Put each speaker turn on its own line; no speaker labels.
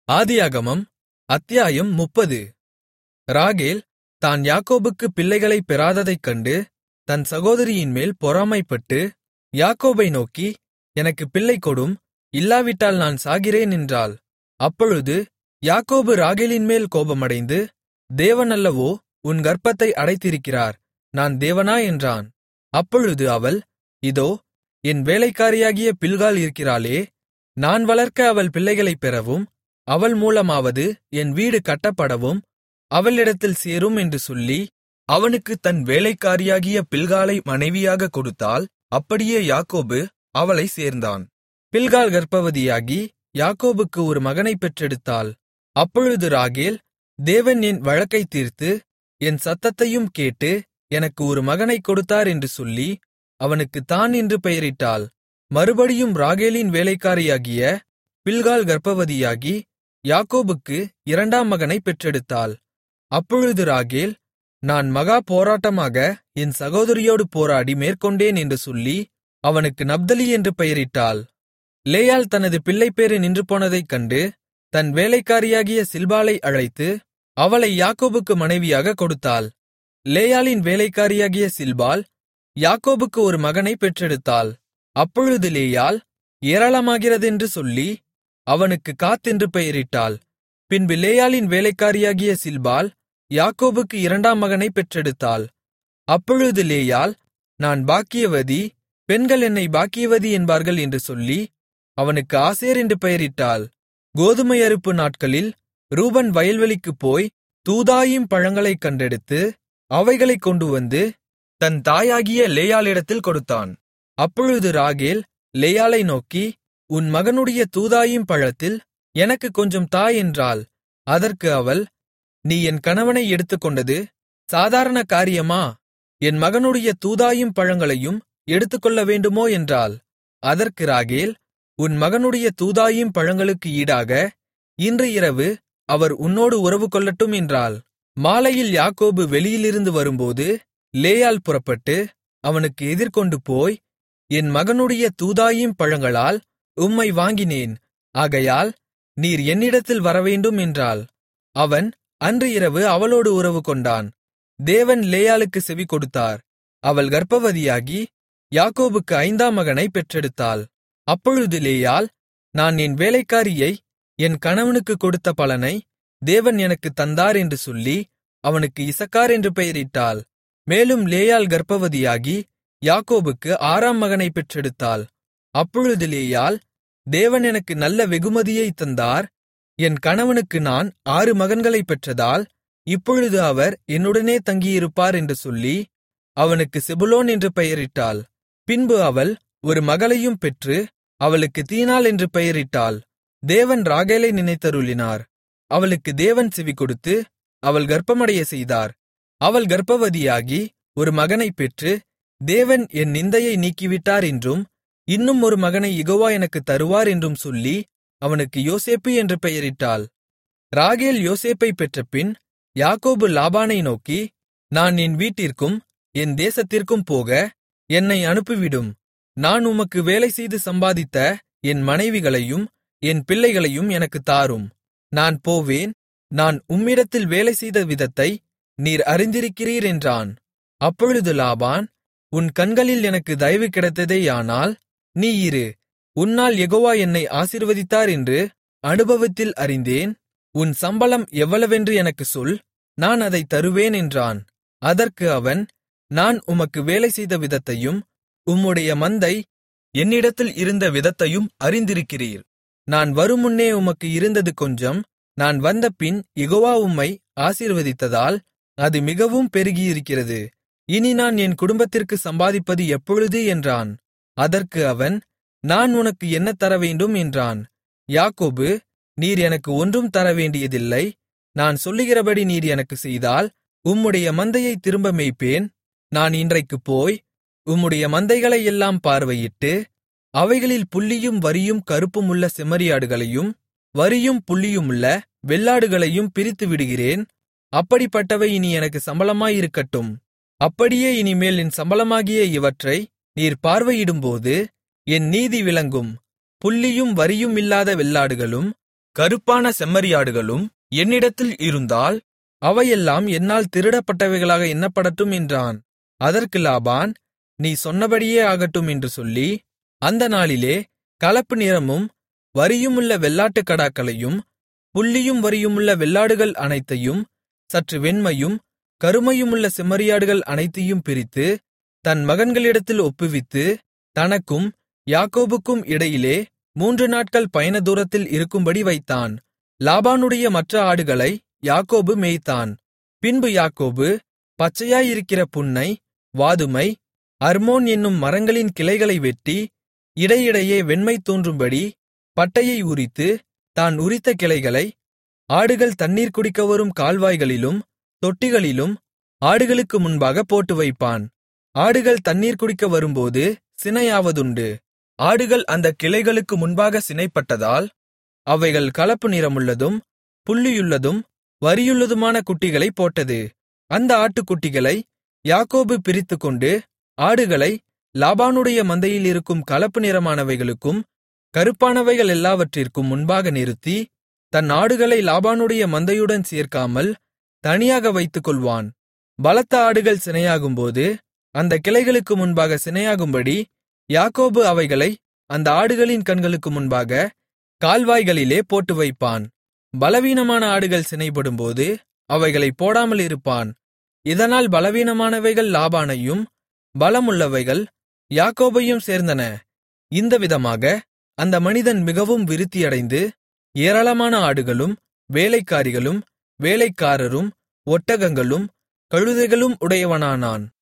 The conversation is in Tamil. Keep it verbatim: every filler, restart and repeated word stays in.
ஆதியாகமம் அத்தியாயம் முப்பது. ராகேல் தான் யாக்கோபுக்குப் பிள்ளைகளைப் பெறாததைக் கண்டு தன் சகோதரியின்மேல் பொறாமைப்பட்டு யாக்கோபை நோக்கி, எனக்குப் பிள்ளை கொடும், இல்லாவிட்டால் நான் சாகிறேன் என்றாள். அப்பொழுது யாக்கோபு ராகேலின்மேல் கோபமடைந்து, தேவன் அல்லவோ உன் கர்ப்பத்தை அடைத்திருக்கிறார், நான் தேவனா என்றான். அப்பொழுது அவள், இதோ என் வேலைக்காரியாகிய பில்காள் இருக்கிறாளே, நான் வளர்க்க அவள் பிள்ளைகளைப் பெறவும் அவள் மூலமாவது என் வீடு கட்டப்படவும் அவளிடத்தில் சேரும் என்று சொல்லி அவனுக்குத் தன் வேலைக்காரியாகிய பில்காளை மனைவியாகக் கொடுத்தாள். அப்படியே யாக்கோபு அவளைச் சேர்ந்தான். பில்காள் கர்ப்பவதியாகி யாக்கோபுக்கு ஒரு மகனைப் பெற்றெடுத்தாள். அப்பொழுது ராகேல், தேவன் என் வழக்கைத் தீர்த்து என் சத்தத்தையும் கேட்டு எனக்கு ஒரு மகனைக் கொடுத்தார் என்று சொல்லி அவனுக்குத் தாண் என்று பெயரிட்டாள். மறுபடியும் ராகேலின் வேலைக்காரியாகிய பில்காள் கர்ப்பவதியாகி யாக்கோபுக்கு இரண்டாம் மகனைப் பெற்றெடுத்தாள். அப்பொழுது ராகேல், நான் மகா போராட்டமாக என் சகோதரியோடு போராடி மேற்கொண்டேன் என்று சொல்லி அவனுக்கு நப்தலி என்று பெயரிட்டாள். லேயாள் தனது பிள்ளைப்பேறு நின்றுபோனதைக் கண்டு தன் வேலைக்காரியாகிய சில்பாளை அழைத்து அவளை யாக்கோபுக்கு மனைவியாகக் கொடுத்தாள். லேயாளின் வேலைக்காரியாகிய சில்பாள் யாக்கோபுக்கு ஒரு மகனைப் பெற்றெடுத்தாள். அப்பொழுது லேயாள் ஏராளமாகிறதென்று சொல்லி அவனுக்கு காத் என்று பெயரிட்டாள். பின்பு லேயாளின் வேலைக்காரியாகிய சில்பாள் யாக்கோபுக்கு இரண்டாம் மகனைப் பெற்றெடுத்தாள். அப்பொழுது லேயாள், நான் பாக்கியவதி, பெண்கள் என்னை பாக்கியவதி என்பார்கள் என்று சொல்லி அவனுக்கு ஆசேர் என்று பெயரிட்டாள். கோதுமை அறுப்பு நாட்களில் ரூபன் வயல்வெளிக்குப் போய் தூதாயீம் பழங்களைக் கண்டெடுத்து அவைகளைக் கொண்டுவந்து தன் தாயாகிய லேயாளிடத்தில் கொடுத்தான். அப்பொழுது ராகேல் லேயாளை நோக்கி, உன் மகனுடைய தூதாயீம் பழத்தில் எனக்குக் கொஞ்சம் தா என்றாள். அதற்கு அவள், நீ என் கணவனை எடுத்துக்கொண்டது சாதாரண காரியமா? என் மகனுடைய தூதாயீம் பழங்களையும் எடுத்துக்கொள்ள வேண்டுமோ என்றாள். அதற்கு ராகேல், உன் மகனுடைய தூதாயீம் பழங்களுக்கு ஈடாக இன்று இரவு அவர் உன்னோடு உறவு கொள்ளட்டும் என்றாள். மாலையில் யாக்கோபு வெளியிலிருந்து வரும்போது லேயாள் புறப்பட்டு அவனுக்கு எதிர்கொண்டு போய், என் மகனுடைய தூதாயீம் பழங்களால் உம்மை வாங்கினேன், ஆகையால் நீர் என்னிடத்தில் வரவேண்டும் என்றாள். அவன் அன்று இரவு அவளோடு உறவு கொண்டான். தேவன் லேயாளுக்கு செவி கொடுத்தார். அவள் கர்ப்பவதியாகி யாக்கோபுக்கு ஐந்தாம் மகனைப் பெற்றெடுத்தாள். அப்பொழுது லேயாள், நான் என் வேலைக்காரியை என் கணவனுக்கு கொடுத்த பலனை தேவன் எனக்குத் தந்தார் என்று சொல்லி அவனுக்கு இசக்கார் என்று பெயரிட்டாள். மேலும் லேயாள் கர்ப்பவதியாகி யாக்கோபுக்கு ஆறாம் மகனைப் பெற்றெடுத்தாள். அப்பொழுது லேயாள், தேவன் எனக்கு நல்ல வெகுமதியைத் தந்தார், என் கணவனுக்கு நான் ஆறு மகன்களைப் பெற்றதால் இப்பொழுது அவர் என்னுடனே தங்கியிருப்பார் என்று சொல்லி அவனுக்கு செபுலோன் என்று பெயரிட்டாள். பின்பு அவள் ஒரு மகளையும் பெற்று அவளுக்கு தீனாள் என்று பெயரிட்டாள். தேவன் ராகேலை நினைத்தருளினார். அவளுக்கு தேவன் செவிகொடுத்து அவள் கர்ப்பமடைய செய்தார். அவள் கர்ப்பவதியாகி ஒரு மகனைப் பெற்று, தேவன் என் நிந்தையை நீக்கிவிட்டார் என்றும் இன்னும் ஒரு மகனைக் யெகோவா எனக்குத் தருவார் என்றும் சொல்லி அவனுக்கு யோசேப்பு என்று பெயரிட்டாள். ராகேல் யோசேப்பைப் பெற்றபின் யாக்கோபு லாபானை நோக்கி, நான் என் வீட்டிற்கும் என் தேசத்திற்கும் போக என்னை அனுப்பிவிடும். நான் உமக்கு வேலை செய்து சம்பாதித்த என் மனைவிகளையும் என் பிள்ளைகளையும் எனக்குத் தாரும். நான் போவேன். நான் உம்மிடத்தில் வேலை செய்த விதத்தை நீர் அறிந்திருக்கிறீர் என்றான். அப்பொழுது லாபான், உன் கண்களில் எனக்கு தயவு கிடைத்ததேயானால் நீ இரு, உன்னால் யெகோவா என்னை ஆசீர்வதித்தார் என்று அனுபவத்தில் அறிந்தேன். உன் சம்பளம் எவ்வளவென்று எனக்குச் சொல், நான் அதைத் தருவேன் என்றான். அதற்கு அவன், நான் உமக்கு வேலை செய்த விதத்தையும் உம்முடைய மந்தை என்னிடத்தில் இருந்த விதத்தையும் அறிந்திருக்கிறீர். நான் வருமுன்னே உமக்கு இருந்தது கொஞ்சம், நான் வந்தபின் யெகோவா உம்மை ஆசீர்வதித்ததால் அது மிகவும் பெருகியிருக்கிறது. இனி நான் என் குடும்பத்திற்கு சம்பாதிப்பது எப்பொழுது என்றான். அதற்கு அவன், நான் உனக்கு என்ன தரவேண்டும் என்றான். யாக்கோபு, நீர் எனக்கு ஒன்றும் தரவேண்டியதில்லை. நான் சொல்லுகிறபடி நீர் எனக்குச் செய்தால் உம்முடைய மந்தையைத் திரும்ப மேய்ப்பேன். நான் இன்றைக்குப் போய் உம்முடைய மந்தைகளையெல்லாம் பார்வையிட்டு அவைகளில் புள்ளியும் வரியும் கறுப்புமுள்ள செம்மறியாடுகளையும் வரியும் புள்ளியுமுள்ள வெள்ளாடுகளையும் பிரித்து விடுகிறேன். அப்படிப்பட்டவை இனி எனக்கு சம்பளமாயிருக்கட்டும். அப்படியே இனிமேல் என் சம்பளமாகிய இவற்றை நீர் பார்வையிடும்போது என் நீதி விளங்கும். புள்ளியும் வரியும் இல்லாத வெள்ளாடுகளும் கறுப்பான செம்மறியாடுகளும் என்னிடத்தில் இருந்தால் அவையெல்லாம் என்னால் திருடப்பட்டவைகளாக எண்ணப்படட்டும் என்றான். அதற்கு லாபான், நீ சொன்னபடியே ஆகட்டும் என்று சொல்லி, அந்த நாளிலே கலப்பு நிறமும் வரியுமுள்ள வெள்ளாட்டுக் கடாக்களையும் புள்ளியும் வரியுமுள்ள வெள்ளாடுகள் அனைத்தையும் சற்று வெண்மையும் கருமையுமுள்ள செம்மறியாடுகள் அனைத்தையும் பிரித்து தன் மகன்களிடத்தில் ஒப்புவித்து, தனக்கும் யாக்கோபுக்கும் இடையிலே மூன்று நாட்கள் பயண தூரத்தில் இருக்கும்படி வைத்தான். லாபானுடைய மற்ற ஆடுகளை யாக்கோபு மேய்த்தான். பின்பு யாக்கோபு பச்சையாயிருக்கிற புன்னை, வாதுமை, அர்மோன் என்னும் மரங்களின் கிளைகளை வெட்டி இடையிடையே வெண்மை தோன்றும்படி பட்டையை உரித்து, தான் உரித்த கிளைகளை ஆடுகள் தண்ணீர் குடிக்க வரும் கால்வாய்களிலும் தொட்டிகளிலும் ஆடுகளுக்கு முன்பாக போட்டு வைப்பான். ஆடுகள் தண்ணீர் குடிக்க வரும்போது சினையாவதுண்டு. ஆடுகள் அந்தக் கிளைகளுக்கு முன்பாக சினைப்பட்டதால் அவைகள் கலப்பு நிறமுள்ளதும் புள்ளியுள்ளதும் வரியுள்ளதுமான குட்டிகளைப் போட்டது. அந்த ஆட்டுக்குட்டிகளை யாக்கோபு பிரித்துக்கொண்டு ஆடுகளை லாபானுடைய மந்தையில் இருக்கும் கலப்பு நிறமானவைகளுக்கும் கறுப்பானவைகள் எல்லாவற்றிற்கும் முன்பாக நிறுத்தி, தன் ஆடுகளை லாபானுடைய மந்தையுடன் சேர்க்காமல் தனியாக வைத்துக்கொள்வான். பலத்த ஆடுகள் சினையாகும்போது அந்த கிளைகளுக்கு முன்பாக சினையாகும்படி யாக்கோபு அவைகளை அந்த ஆடுகளின் கண்களுக்கு முன்பாக கால்வாய்களிலே போட்டு வைப்பான். பலவீனமான ஆடுகள் சினைப்படும்போது அவைகளைப் போடாமல் இருப்பான். இதனால் பலவீனமானவைகள் லாபானையும் பலமுள்ளவைகள் யாக்கோபையும் சேர்ந்தன. இந்த விதமாக அந்த மனிதன் மிகவும் விருத்தியடைந்து ஏராளமான ஆடுகளும் வேலைக்காரிகளும் வேலைக்காரரும் ஒட்டகங்களும் கழுதைகளும் உடையவனானான்.